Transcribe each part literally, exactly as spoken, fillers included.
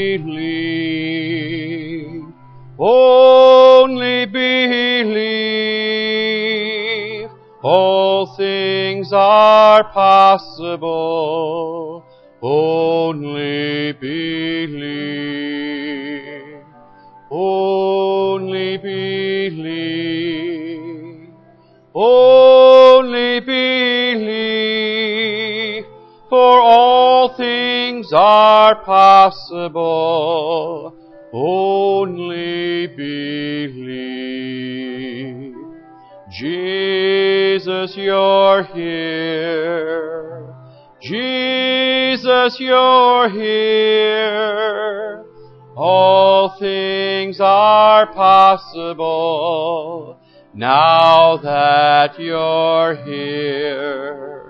Believe, only believe, all things are possible, only believe, only believe, only believe, for all things are possible, only believe. Jesus, you're here. Jesus, you're here. All things are possible now that you're here.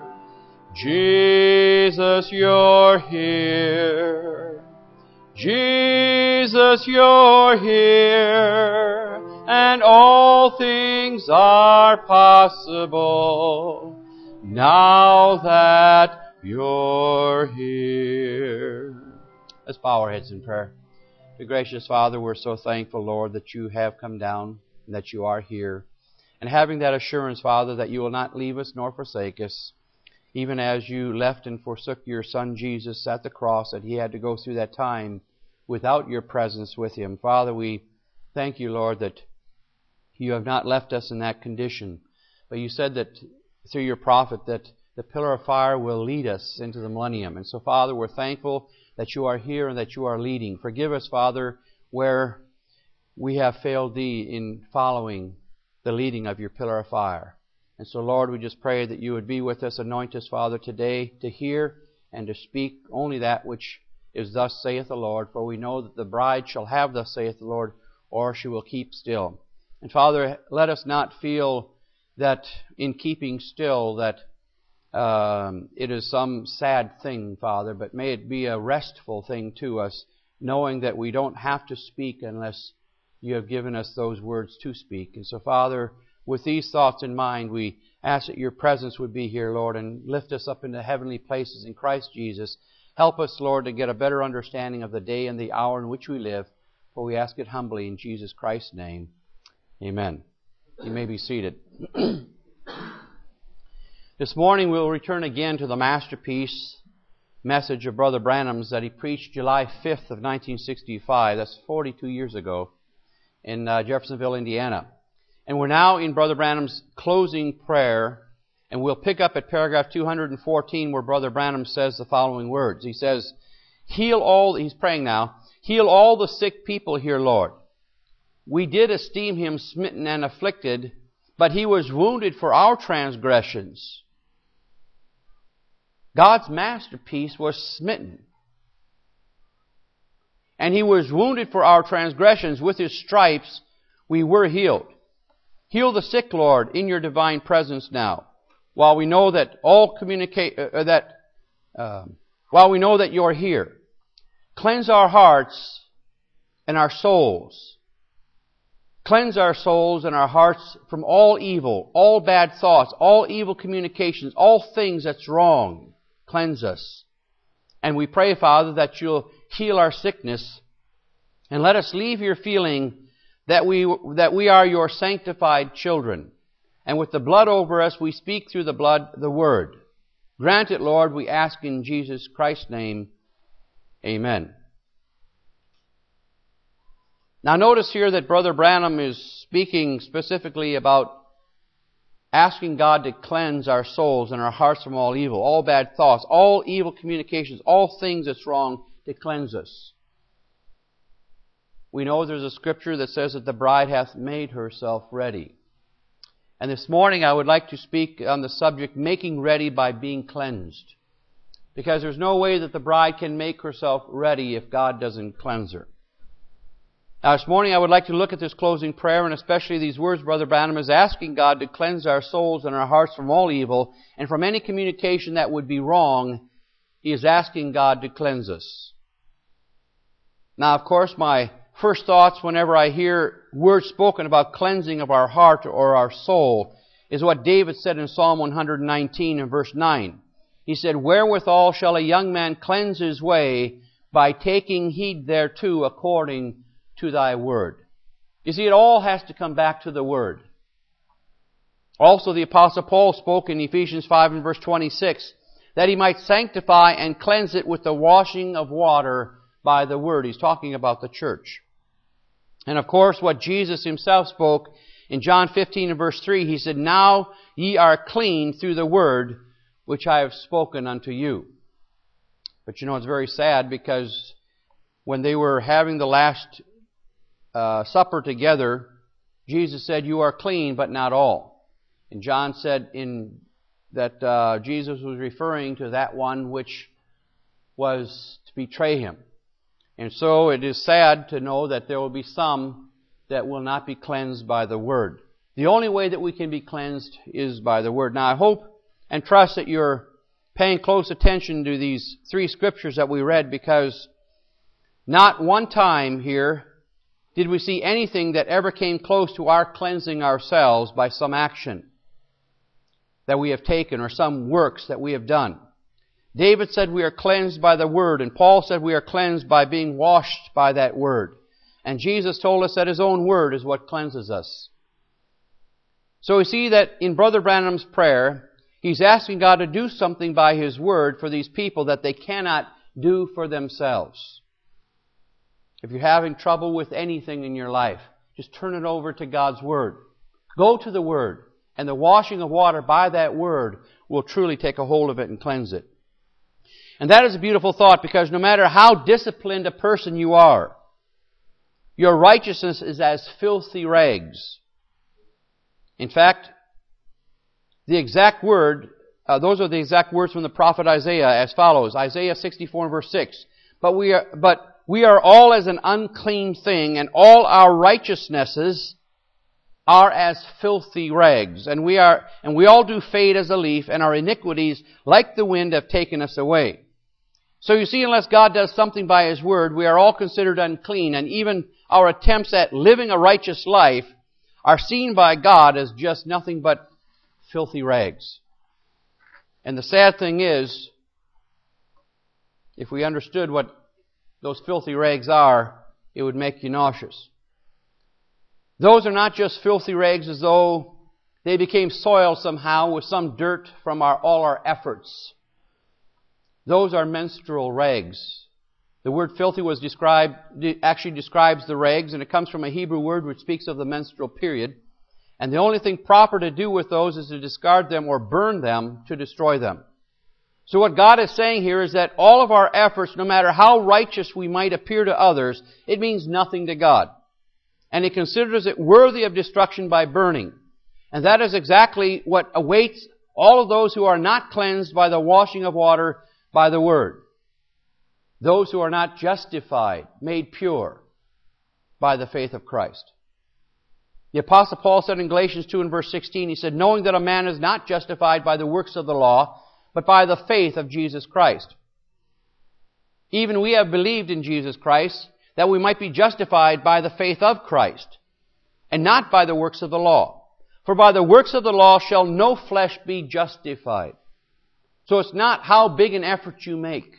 Jesus, you're here. Jesus, you're here. And all things are possible now that you're here. Let's bow our heads in prayer. Dear gracious Father, we're so thankful, Lord, that you have come down and that you are here. And having that assurance, Father, that you will not leave us nor forsake us, even as you left and forsook your Son Jesus at the cross, that he had to go through that time without your presence with him. Father, we thank you, Lord, that you have not left us in that condition. But you said that through your prophet that the pillar of fire will lead us into the millennium. And so, Father, we're thankful that you are here and that you are leading. Forgive us, Father, where we have failed thee in following the leading of your pillar of fire. And so, Lord, we just pray that you would be with us. Anoint us, Father, today to hear and to speak only that which is thus saith the Lord. For we know that the bride shall have thus saith the Lord, or she will keep still. And Father, let us not feel that in keeping still that um, it is some sad thing, Father, but may it be a restful thing to us, knowing that we don't have to speak unless you have given us those words to speak. And so, Father, with these thoughts in mind, we ask that your presence would be here, Lord, and lift us up into heavenly places in Christ Jesus. Help us, Lord, to get a better understanding of the day and the hour in which we live, for we ask it humbly in Jesus Christ's name. Amen. You may be seated. This morning we'll return again to the masterpiece message of Brother Branham's that he preached July fifth of nineteen sixty-five. That's forty-two years ago in uh, Jeffersonville, Indiana. And we're now in Brother Branham's closing prayer, and we'll pick up at paragraph two hundred fourteen where Brother Branham says the following words. He says, heal all, he's praying now, heal all the sick people here, Lord. We did esteem him smitten and afflicted, but he was wounded for our transgressions. God's masterpiece was smitten. And he was wounded for our transgressions. With his stripes we were healed. Heal the sick, Lord, in your divine presence now. While we know that all communicate uh, that uh, while we know that you're here, cleanse our hearts and our souls. Cleanse our souls and our hearts from all evil, all bad thoughts, all evil communications, all things that's wrong. Cleanse us. And we pray, Father, that you'll heal our sickness and let us leave here feeling that we that we are your sanctified children. And with the blood over us, we speak through the blood the word. Grant it, Lord, we ask in Jesus Christ's name. Amen. Now notice here that Brother Branham is speaking specifically about asking God to cleanse our souls and our hearts from all evil, all bad thoughts, all evil communications, all things that's wrong, to cleanse us. We know there's a scripture that says that the bride hath made herself ready. And this morning I would like to speak on the subject, making ready by being cleansed. Because there's no way that the bride can make herself ready if God doesn't cleanse her. Now this morning I would like to look at this closing prayer, and especially these words Brother Branham is asking God to cleanse our souls and our hearts from all evil, and from any communication that would be wrong. He is asking God to cleanse us. Now of course my first thoughts whenever I hear words spoken about cleansing of our heart or our soul is what David said in Psalm one nineteen and verse nine. He said, wherewithal shall a young man cleanse his way? by taking heed thereto according to thy word. You see, it all has to come back to the word. Also, the Apostle Paul spoke in Ephesians five and verse twenty-six, that he might sanctify and cleanse it with the washing of water by the word. He's talking about the church. And of course, what Jesus himself spoke in John fifteen and verse three, he said, now ye are clean through the word which I have spoken unto you. But you know, it's very sad, because when they were having the last uh, supper together, Jesus said, you are clean, but not all. And John said in that uh, Jesus was referring to that one which was to betray him. And so it is sad to know that there will be some that will not be cleansed by the word. The only way that we can be cleansed is by the word. Now, I hope and trust that you're paying close attention to these three scriptures that we read, because not one time here did we see anything that ever came close to our cleansing ourselves by some action that we have taken or some works that we have done. David said we are cleansed by the word, and Paul said we are cleansed by being washed by that word. And Jesus told us that His own word is what cleanses us. So we see that in Brother Branham's prayer, he's asking God to do something by His word for these people that they cannot do for themselves. If you're having trouble with anything in your life, just turn it over to God's word. Go to the word, and the washing of water by that word will truly take a hold of it and cleanse it. And that is a beautiful thought, because no matter how disciplined a person you are, your righteousness is as filthy rags. In fact, the exact word, uh, those are the exact words from the prophet Isaiah as follows. Isaiah sixty-four and verse six. But we are, but we are all as an unclean thing, and all our righteousnesses are as filthy rags. And we are, and we all do fade as a leaf, and our iniquities, like the wind, have taken us away. So you see, unless God does something by His word, we are all considered unclean, and even our attempts at living a righteous life are seen by God as just nothing but filthy rags. And the sad thing is, if we understood what those filthy rags are, it would make you nauseous. Those are not just filthy rags as though they became soiled somehow with some dirt from our, all our efforts. Those are menstrual rags. The word filthy was described, actually describes the rags, and it comes from a Hebrew word which speaks of the menstrual period. And the only thing proper to do with those is to discard them or burn them to destroy them. So what God is saying here is that all of our efforts, no matter how righteous we might appear to others, it means nothing to God. And He considers it worthy of destruction by burning. And that is exactly what awaits all of those who are not cleansed by the washing of water by the word. Those who are not justified, made pure by the faith of Christ. The Apostle Paul said in Galatians two and verse sixteen, he said, knowing that a man is not justified by the works of the law, but by the faith of Jesus Christ. Even we have believed in Jesus Christ, that we might be justified by the faith of Christ, and not by the works of the law. For by the works of the law shall no flesh be justified. So it's not how big an effort you make.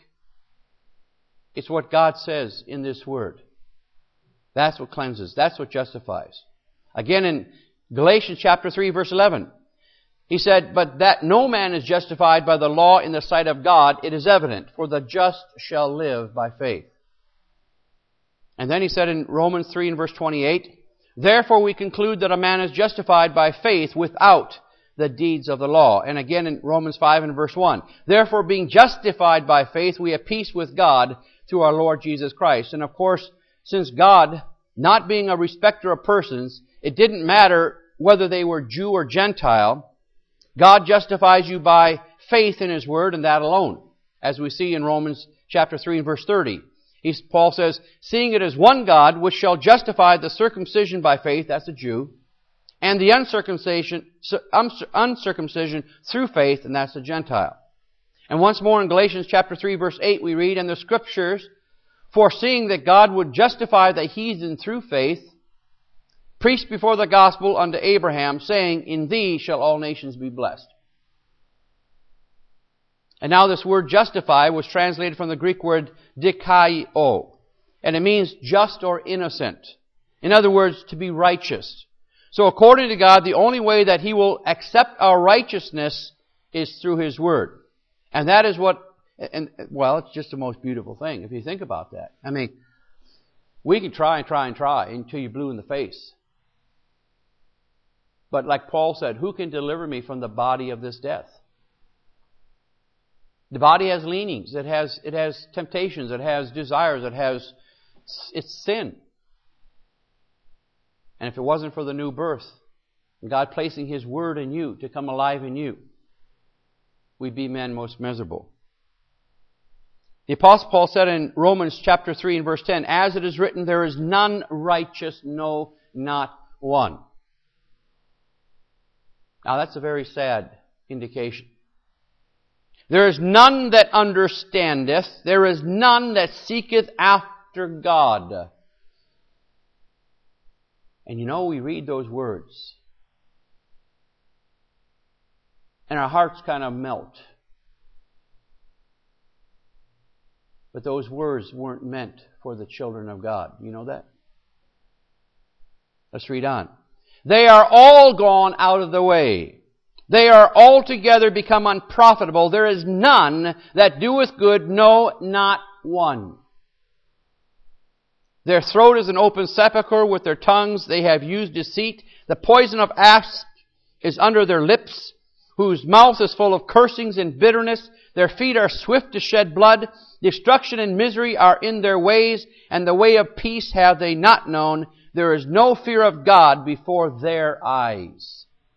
It's what God says in this word. That's what cleanses. That's what justifies. Again in Galatians chapter three verse eleven, he said, but that no man is justified by the law in the sight of God, it is evident, for the just shall live by faith. And then he said in Romans three and verse twenty-eight, therefore we conclude that a man is justified by faith without the deeds of the law. And again in Romans five and verse one, therefore being justified by faith, we have peace with God through our Lord Jesus Christ. And of course, since God, not being a respecter of persons, it didn't matter whether they were Jew or Gentile, God justifies you by faith in His word, and that alone. As we see in Romans chapter three and verse thirty. He's, Paul says, seeing it is one God which shall justify the circumcision by faith, that's a Jew, and the uncircumcision, uncircumcision through faith, and that's a Gentile. And once more in Galatians chapter three verse eight we read, and the Scriptures, foreseeing that God would justify the heathen through faith, preached before the gospel unto Abraham, saying, in thee shall all nations be blessed. And now this word justify was translated from the Greek word dikaio. And it means just or innocent. In other words, to be righteous. So according to God, the only way that He will accept our righteousness is through His Word. And that is what, and well, it's just the most beautiful thing if you think about that. I mean, we can try and try and try until you're blue in the face. But like Paul said, who can deliver me from the body of this death? The body has leanings, it has it has temptations, it has desires, it has it's sin. And if it wasn't for the new birth, and God placing His Word in you to come alive in you, we'd be men most miserable. The Apostle Paul said in Romans chapter three and verse ten, as it is written, there is none righteous, no, not one. Now that's a very sad indication. There is none that understandeth, there is none that seeketh after God. And you know, we read those words, and our hearts kind of melt. But those words weren't meant for the children of God. You know that? Let's read on. They are all gone out of the way. They are altogether become unprofitable. There is none that doeth good, no, not one. Their throat is an open sepulchre. With their tongues they have used deceit. The poison of asps is under their lips, whose mouth is full of cursings and bitterness. Their feet are swift to shed blood. Destruction and misery are in their ways, and the way of peace have they not known. There is no fear of God before their eyes.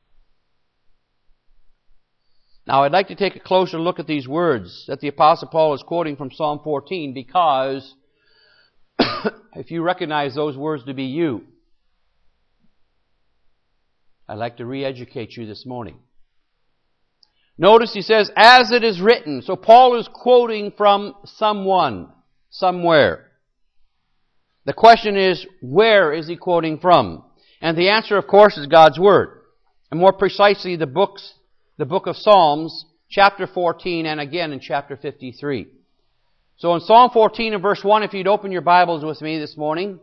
Now, I'd like to take a closer look at these words that the Apostle Paul is quoting from Psalm fourteen, because if you recognize those words to be you, I'd like to re-educate you this morning. Notice he says, as it is written. So Paul is quoting from someone, somewhere. The question is, where is he quoting from? And the answer, of course, is God's Word. And more precisely, the books, the book of Psalms, chapter fourteen, and again in chapter fifty-three. So in Psalm fourteen and verse one, if you'd open your Bibles with me this morning.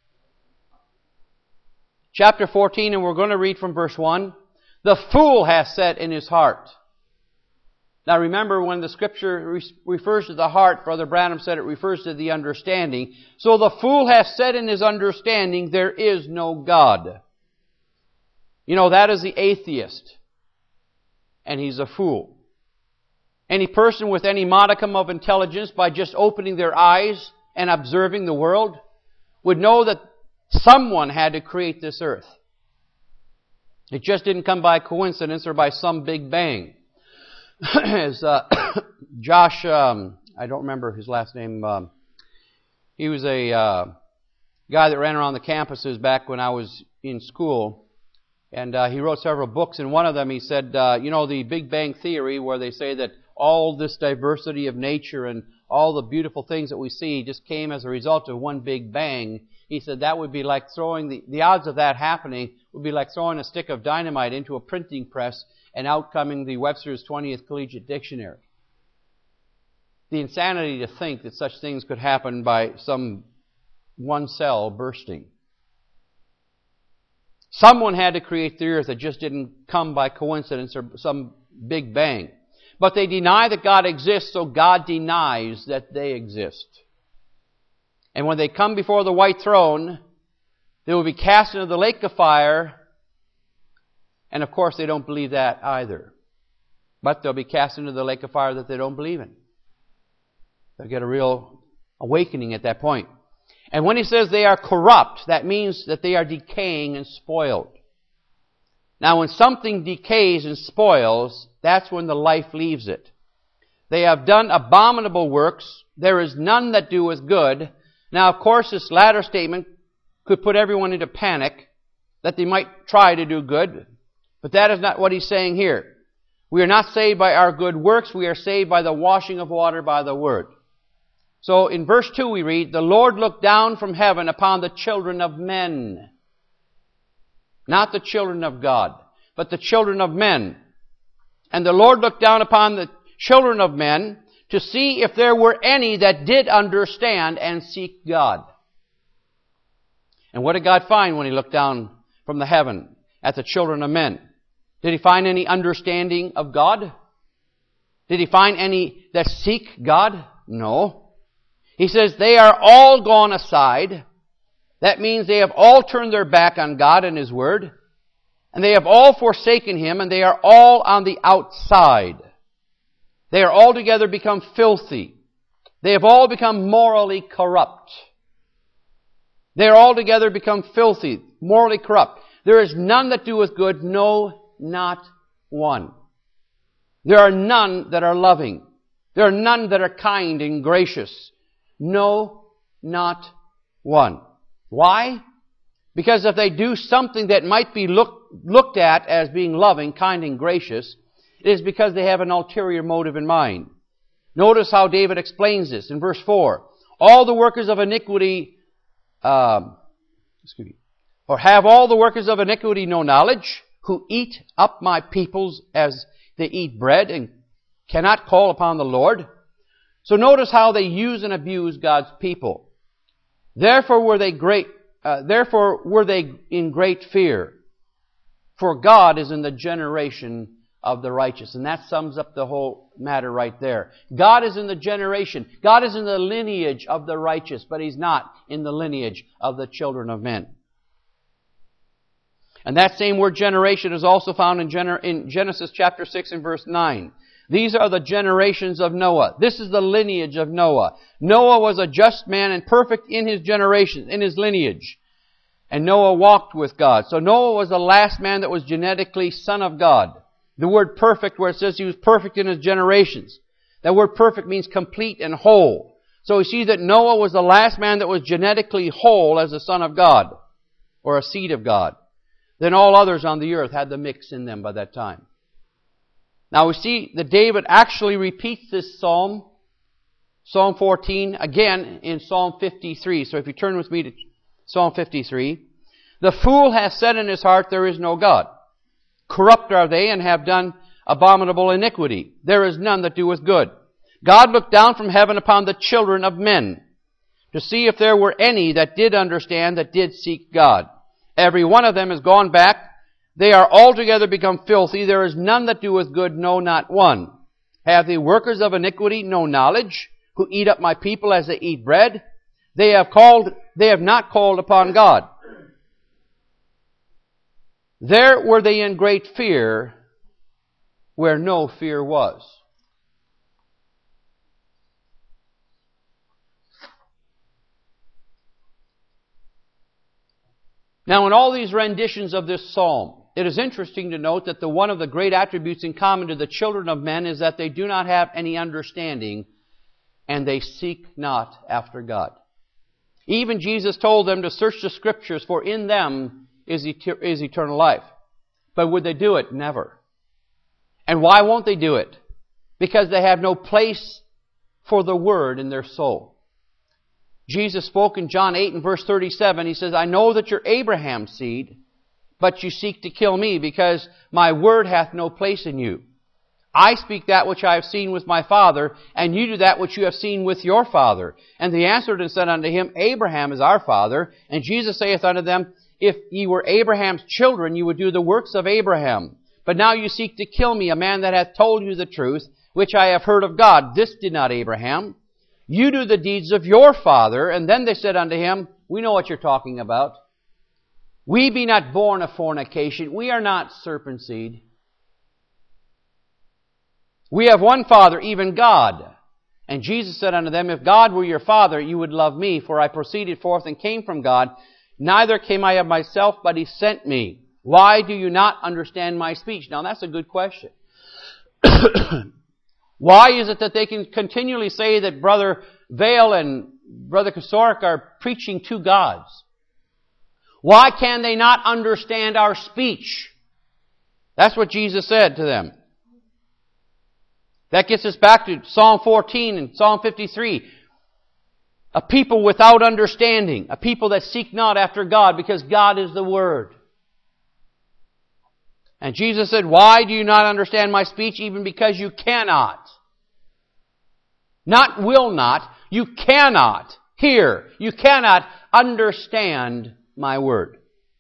Chapter fourteen, and we're going to read from verse one. The fool hath said in his heart. Now remember, when the Scripture re- refers to the heart, Brother Branham said it refers to the understanding. So the fool hath said in his understanding, there is no God. You know, that is the atheist. And he's a fool. Any person with any modicum of intelligence, by just opening their eyes and observing the world, would know that someone had to create this earth. It just didn't come by coincidence or by some big bang. As uh, Josh, um, I don't remember his last name, um, he was a uh, guy that ran around the campuses back when I was in school, and uh, he wrote several books. In one of them he said, uh, you know, the Big Bang Theory, where they say that all this diversity of nature and all the beautiful things that we see just came as a result of one big bang. He said that would be like throwing, the, the odds of that happening would be like throwing a stick of dynamite into a printing press and out coming the Webster's twentieth Collegiate Dictionary. The insanity to think that such things could happen by some one cell bursting. Someone had to create the earth. It just didn't come by coincidence or some big bang. But they deny that God exists, so God denies that they exist. And when they come before the white throne, they will be cast into the lake of fire. And of course, they don't believe that either. But they'll be cast into the lake of fire that they don't believe in. They'll get a real awakening at that point. And when he says they are corrupt, that means that they are decaying and spoiled. Now, when something decays and spoils, that's when the life leaves it. They have done abominable works. There is none that doeth good. Now, of course, this latter statement could put everyone into panic that they might try to do good. But that is not what he's saying here. We are not saved by our good works. We are saved by the washing of water by the Word. So in verse two we read, the Lord looked down from heaven upon the children of men. Not the children of God, but the children of men. And the Lord looked down upon the children of men, to see if there were any that did understand and seek God. And what did God find when He looked down from the heaven at the children of men? Did He find any understanding of God? Did He find any that seek God? No. He says they are all gone aside. That means they have all turned their back on God and His Word. And they have all forsaken Him, and they are all on the outside. They are altogether become filthy. They have all become morally corrupt. They are altogether become filthy, morally corrupt. There is none that doeth good, no, not one. There are none that are loving. There are none that are kind and gracious. No, not one. Why? Because if they do something that might be look, looked at as being loving, kind, and gracious, it is because they have an ulterior motive in mind. Notice how David explains this in verse four. All the workers of iniquity, um, excuse me, or have all the workers of iniquity no knowledge, who eat up my peoples as they eat bread and cannot call upon the Lord. So notice how they use and abuse God's people. Therefore were they great, uh, therefore were they in great fear. For God is in the generation of the righteous. And that sums up the whole matter right there. God is in the generation. God is in the lineage of the righteous, but He's not in the lineage of the children of men. And that same word generation is also found in, Gener- in Genesis chapter six and verse nine. These are the generations of Noah. This is the lineage of Noah. Noah was a just man and perfect in his generation, in his lineage. And Noah walked with God. So Noah was the last man that was genetically son of God. The word perfect, where it says he was perfect in his generations. That word perfect means complete and whole. So we see that Noah was the last man that was genetically whole as a son of God, or a seed of God. Then all others on the earth had the mix in them by that time. Now we see that David actually repeats this psalm, Psalm fourteen, again in Psalm fifty-three. So if you turn with me to Psalm fifty-three. The fool hath said in his heart, there is no God. Corrupt are they, and have done abominable iniquity. There is none that doeth good. God looked down from heaven upon the children of men, to see if there were any that did understand, that did seek God. Every one of them is gone back. They are altogether become filthy. There is none that doeth good, no, not one. Have the workers of iniquity no knowledge, who eat up my people as they eat bread? They have called, they have not called upon God. There were they in great fear, where no fear was. Now, in all these renditions of this psalm, it is interesting to note that the one of the great attributes in common to the children of men is that they do not have any understanding, and they seek not after God. Even Jesus told them to search the Scriptures, for in them is, et- is eternal life. But would they do it? Never. And why won't they do it? Because they have no place for the Word in their soul. Jesus spoke in John eight and verse thirty-seven. He says, I know that you're Abraham's seed, but you seek to kill me, because my word hath no place in you. I speak that which I have seen with my father, and you do that which you have seen with your father. And they answered and said unto him, Abraham is our father. And Jesus saith unto them, If ye were Abraham's children, you would do the works of Abraham. But now you seek to kill me, a man that hath told you the truth, which I have heard of God. This did not Abraham. You do the deeds of your father. And then they said unto him, We know what you're talking about. We be not born of fornication. We are not serpent seed. We have one Father, even God. And Jesus said unto them, If God were your Father, you would love me, for I proceeded forth and came from God. Neither came I of myself, but He sent me. Why do you not understand my speech? Now that's a good question. Why is it that they can continually say that Brother Vale and Brother Kasorik are preaching two gods? Why can they not understand our speech? That's what Jesus said to them. That gets us back to Psalm fourteen and Psalm fifty-three. A people without understanding. A people that seek not after God, because God is the Word. And Jesus said, Why do you not understand my speech? Even because you cannot. Not will not. You cannot hear. You cannot understand my word.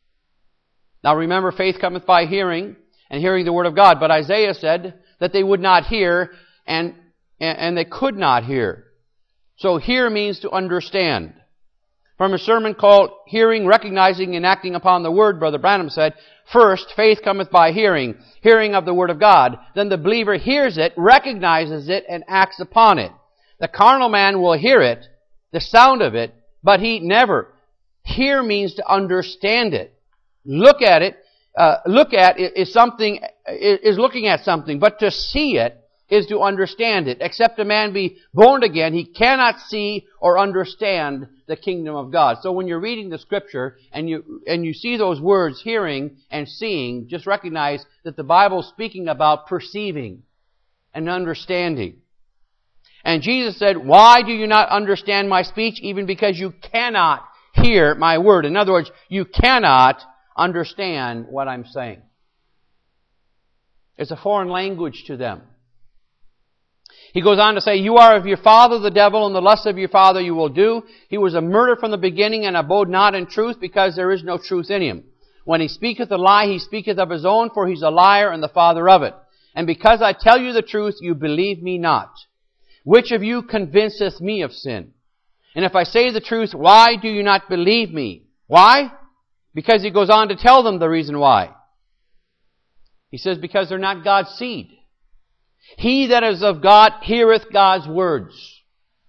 Now remember, faith cometh by hearing, and hearing the word of God. But Isaiah said that they would not hear, and, and they could not hear. So hear means to understand. From a sermon called Hearing, Recognizing, and Acting Upon the Word, Brother Branham said, first, faith cometh by hearing, hearing of the Word of God. Then the believer hears it, recognizes it, and acts upon it. The carnal man will hear it, the sound of it, but he never. Hear means to understand it. Look at it, uh, look at it is something, is looking at something, but to see it is to understand it. Except a man be born again, he cannot see or understand the kingdom of God. So when you're reading the Scripture and you and you see those words, hearing and seeing, just recognize that the Bible's speaking about perceiving and understanding. And Jesus said, why do you not understand my speech? Even because you cannot hear my word. In other words, you cannot understand what I'm saying. It's a foreign language to them. He goes on to say, you are of your father the devil, and the lust of your father you will do. He was a murderer from the beginning, and abode not in truth, because there is no truth in him. When he speaketh a lie, he speaketh of his own, for he's a liar and the father of it. And because I tell you the truth, you believe me not. Which of you convinceth me of sin? And if I say the truth, why do you not believe me? Why? Because he goes on to tell them the reason why. He says, because they're not God's seed. He that is of God heareth God's words.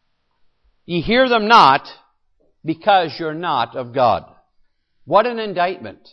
Ye hear them not, because you're not of God. What an indictment.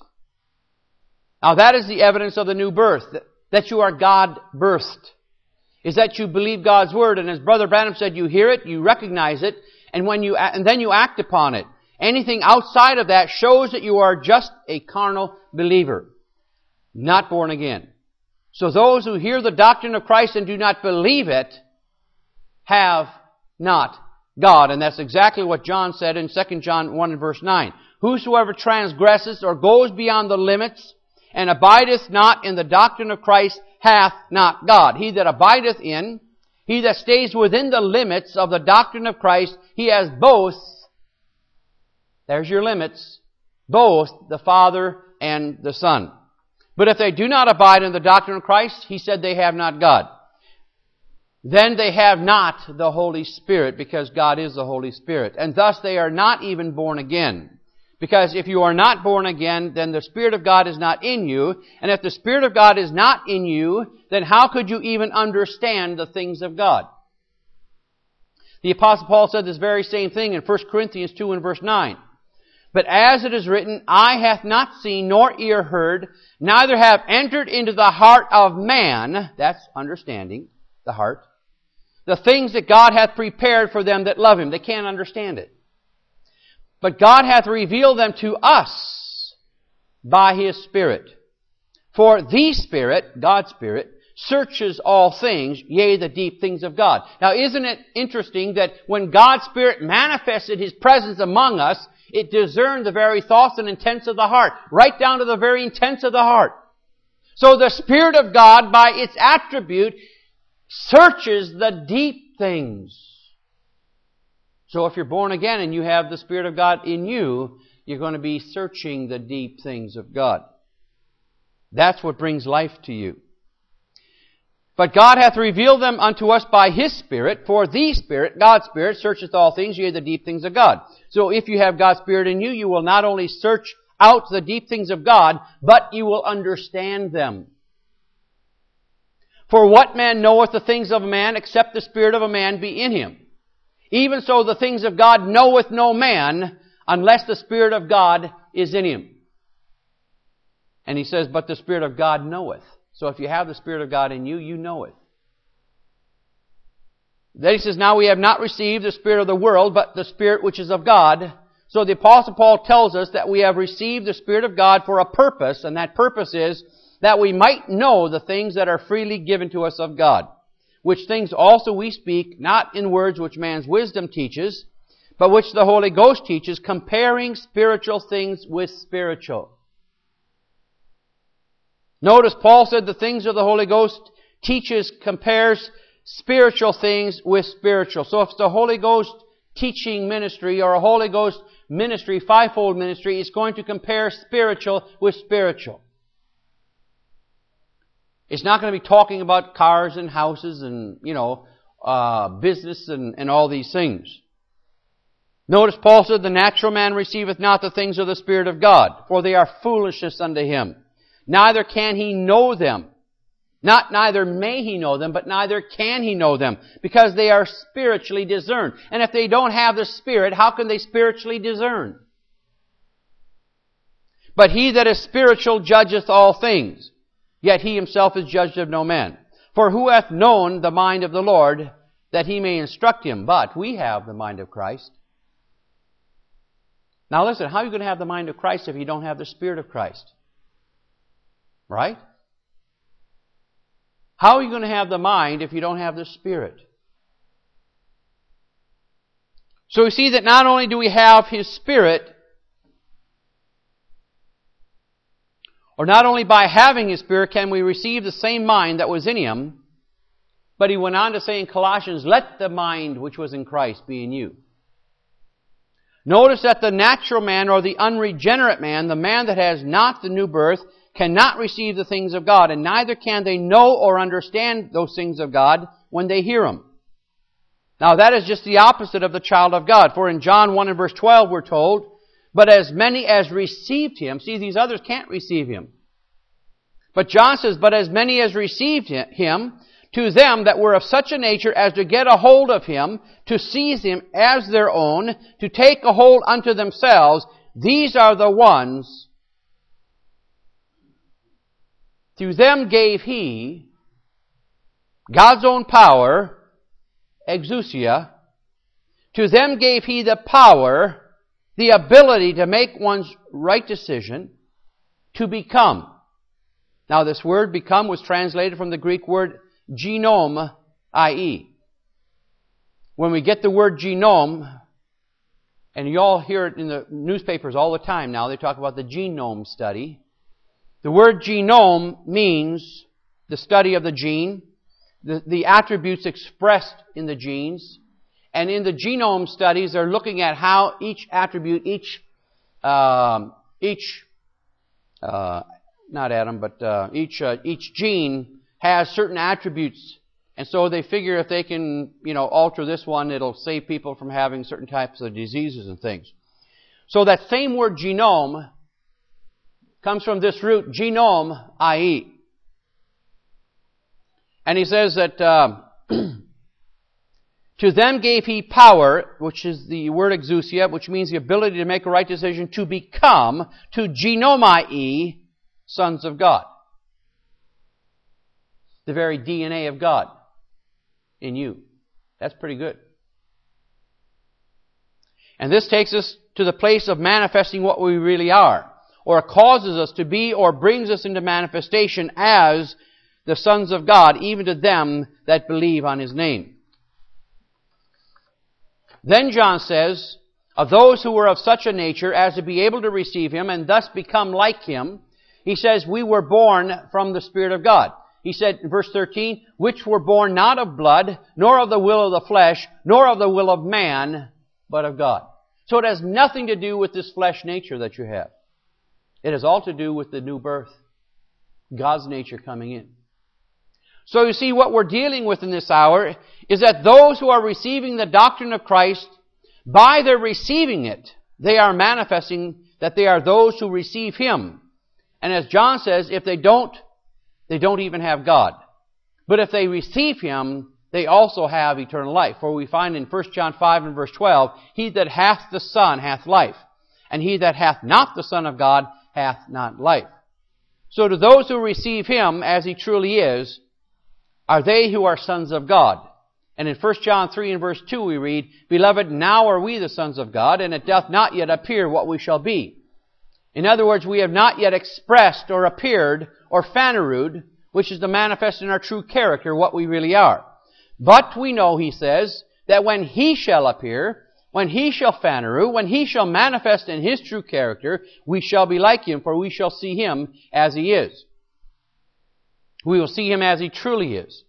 Now that is the evidence of the new birth, that you are God-birthed. Is that you believe God's word, and as Brother Branham said, you hear it, you recognize it, and when you and then you act upon it. Anything outside of that shows that you are just a carnal believer, not born again. So those who hear the doctrine of Christ and do not believe it have not God. And that's exactly what John said in Second John one and verse nine. Whosoever transgresses or goes beyond the limits and abideth not in the doctrine of Christ hath not God. He that abideth in, he that stays within the limits of the doctrine of Christ, he has both, there's your limits, both the Father and the Son. But if they do not abide in the doctrine of Christ, he said they have not God. Then they have not the Holy Spirit, because God is the Holy Spirit. And thus they are not even born again. Because if you are not born again, then the Spirit of God is not in you. And if the Spirit of God is not in you, then how could you even understand the things of God? The Apostle Paul said this very same thing in First Corinthians two and verse nine. But as it is written, eye hath not seen, nor ear heard, neither have entered into the heart of man, that's understanding, the heart, the things that God hath prepared for them that love Him. They can't understand it. But God hath revealed them to us by His Spirit. For the Spirit, God's Spirit, searches all things, yea, the deep things of God. Now, isn't it interesting that when God's Spirit manifested His presence among us, it discerned the very thoughts and intents of the heart, right down to the very intents of the heart. So the Spirit of God, by its attribute, searches the deep things. So if you're born again and you have the Spirit of God in you, you're going to be searching the deep things of God. That's what brings life to you. But God hath revealed them unto us by His Spirit, for the Spirit, God's Spirit, searcheth all things, yea, the deep things of God. So if you have God's Spirit in you, you will not only search out the deep things of God, but you will understand them. For what man knoweth the things of a man, except the spirit of a man be in him? Even so the things of God knoweth no man, unless the Spirit of God is in him. And he says, but the Spirit of God knoweth. So if you have the Spirit of God in you, you know it. Then he says, now we have not received the spirit of the world, but the Spirit which is of God. So the Apostle Paul tells us that we have received the Spirit of God for a purpose, and that purpose is that we might know the things that are freely given to us of God, which things also we speak, not in words which man's wisdom teaches, but which the Holy Ghost teaches, comparing spiritual things with spiritual. Notice Paul said the things of the Holy Ghost teaches, compares spiritual things with spiritual. So if it's a Holy Ghost teaching ministry or a Holy Ghost ministry, fivefold ministry, it's going to compare spiritual with spiritual. It's not going to be talking about cars and houses and, you know, uh, business and, and all these things. Notice Paul said, the natural man receiveth not the things of the Spirit of God, for they are foolishness unto him. Neither can he know them. Not neither may he know them, but neither can he know them, because they are spiritually discerned. And if they don't have the Spirit, how can they spiritually discern? But he that is spiritual judgeth all things, yet he himself is judged of no man. For who hath known the mind of the Lord, that he may instruct him? But we have the mind of Christ. Now listen, how are you going to have the mind of Christ if you don't have the Spirit of Christ? Right? How are you going to have the mind if you don't have the Spirit? So we see that not only do we have His Spirit, or not only by having His Spirit can we receive the same mind that was in Him, but he went on to say in Colossians, let the mind which was in Christ be in you. Notice that the natural man or the unregenerate man, the man that has not the new birth, cannot receive the things of God, and neither can they know or understand those things of God when they hear them. Now that is just the opposite of the child of God. For in John one and verse twelve we're told, but as many as received Him, see these others can't receive Him. But John says, but as many as received Him, to them that were of such a nature as to get a hold of Him, to seize Him as their own, to take a hold unto themselves, these are the ones, through them gave He, God's own power, exousia, to them gave He the power, the ability to make one's right decision, to become. Now this word become was translated from the Greek word genome, that is. When we get the word genome, and you all hear it in the newspapers all the time now, they talk about the genome study. The word genome means the study of the gene, the, the attributes expressed in the genes. And in the genome studies, they're looking at how each attribute, each, um, each, uh, not atom, but uh, each uh, each gene has certain attributes, and so they figure if they can, you know, alter this one, it'll save people from having certain types of diseases and things. So that same word genome comes from this root, genome, that is. And he says that uh, to them gave He power, which is the word exousia, which means the ability to make a right decision, to become, to genomai, sons of God. The very D N A of God in you. That's pretty good. And this takes us to the place of manifesting what we really are, or causes us to be, or brings us into manifestation as the sons of God, even to them that believe on His name. Then John says, of those who were of such a nature as to be able to receive Him and thus become like Him, he says, we were born from the Spirit of God. He said in verse thirteen, which were born not of blood, nor of the will of the flesh, nor of the will of man, but of God. So it has nothing to do with this flesh nature that you have. It has all to do with the new birth. God's nature coming in. So you see, what we're dealing with in this hour is that those who are receiving the doctrine of Christ, by their receiving it, they are manifesting that they are those who receive Him. And as John says, if they don't, they don't even have God. But if they receive Him, they also have eternal life. For we find in First John five and verse twelve, he that hath the Son hath life, and he that hath not the Son of God hath not life. So to those who receive Him as He truly is, are they who are sons of God. And in First John three and verse two we read, beloved, now are we the sons of God, and it doth not yet appear what we shall be. In other words, we have not yet expressed or appeared or phaneroed, which is to manifest in our true character what we really are. But we know, he says, that when He shall appear, when He shall phaneroo, when He shall manifest in His true character, we shall be like Him, for we shall see Him as He is. We will see Him as He truly is.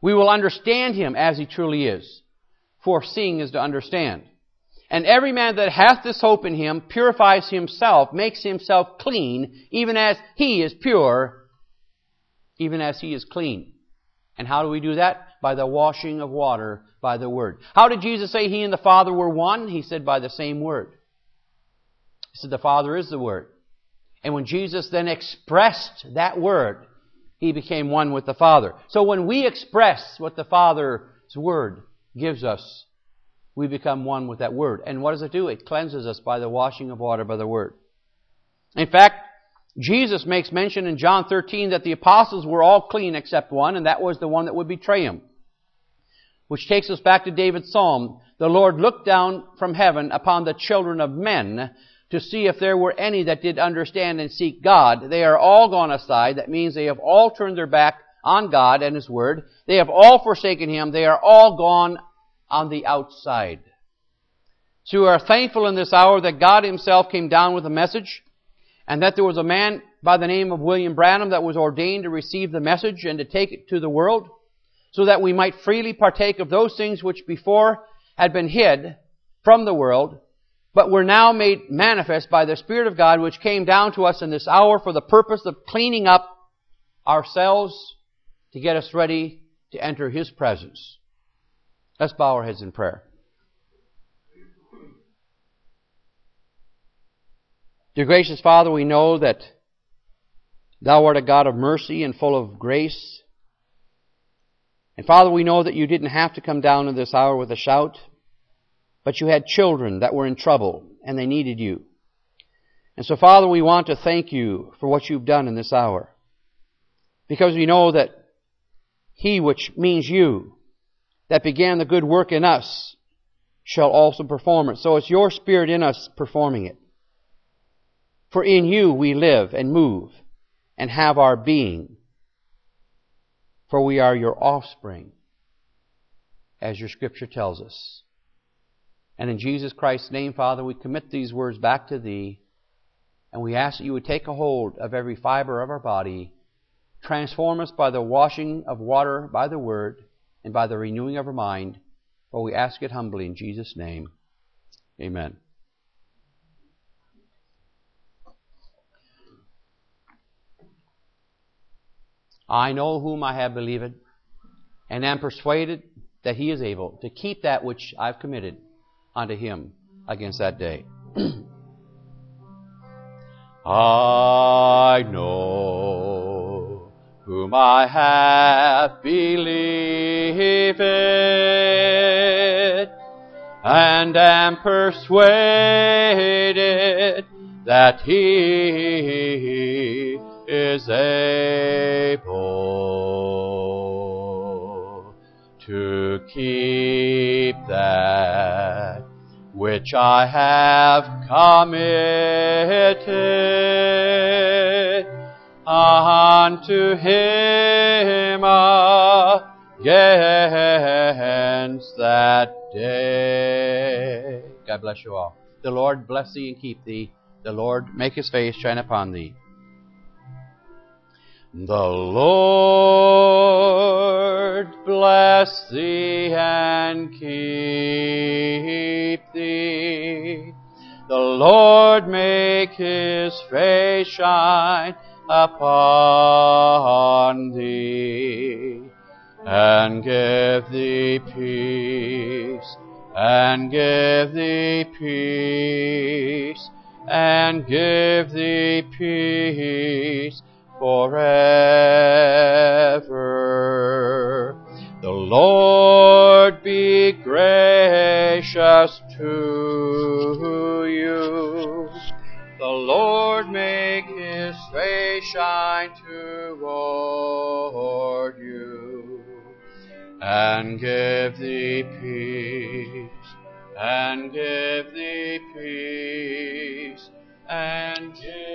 We will understand Him as He truly is. For seeing is to understand. And every man that hath this hope in Him purifies himself, makes himself clean, even as He is pure, even as He is clean. And how do we do that? By the washing of water by the Word. How did Jesus say He and the Father were one? He said by the same Word. He said the Father is the Word. And when Jesus then expressed that Word, He became one with the Father. So when we express what the Father's Word gives us, we become one with that Word. And what does it do? It cleanses us by the washing of water by the Word. In fact, Jesus makes mention in John thirteen that the apostles were all clean except one, and that was the one that would betray Him. Which takes us back to David's psalm. The Lord looked down from heaven upon the children of men to see if there were any that did understand and seek God. They are all gone aside. That means they have all turned their back on God and His Word. They have all forsaken Him. They are all gone on the outside. So we are thankful in this hour that God Himself came down with a message, and that there was a man by the name of William Branham that was ordained to receive the message and to take it to the world, so that we might freely partake of those things which before had been hid from the world, but were now made manifest by the Spirit of God, which came down to us in this hour for the purpose of cleaning up ourselves to get us ready to enter His presence. Let's bow our heads in prayer. Dear gracious Father, we know that Thou art a God of mercy and full of grace. And Father, we know that You didn't have to come down in this hour with a shout, but You had children that were in trouble and they needed You. And so Father, we want to thank You for what You've done in this hour, because we know that He, which means You, that began the good work in us, shall also perform it. So it's Your Spirit in us performing it. For in You we live and move and have our being. For we are Your offspring, as Your Scripture tells us. And in Jesus Christ's name, Father, we commit these words back to Thee, and we ask that You would take a hold of every fiber of our body, transform us by the washing of water by the Word, and by the renewing of our mind. For we ask it humbly in Jesus' name. Amen. I know whom I have believed, and am persuaded that He is able to keep that which I've committed unto Him against that day. I know whom I have believed, and am persuaded that He is able to keep that which I have committed unto Him against that day. God bless you all. The Lord bless thee and keep thee. The Lord make His face shine upon thee. The Lord bless thee and keep thee. The Lord make His face shine upon thee, and give thee peace, and give thee peace, and give thee peace forever. The Lord be gracious to you. The Lord make His face shine toward you, and give thee peace, and give thee peace, and give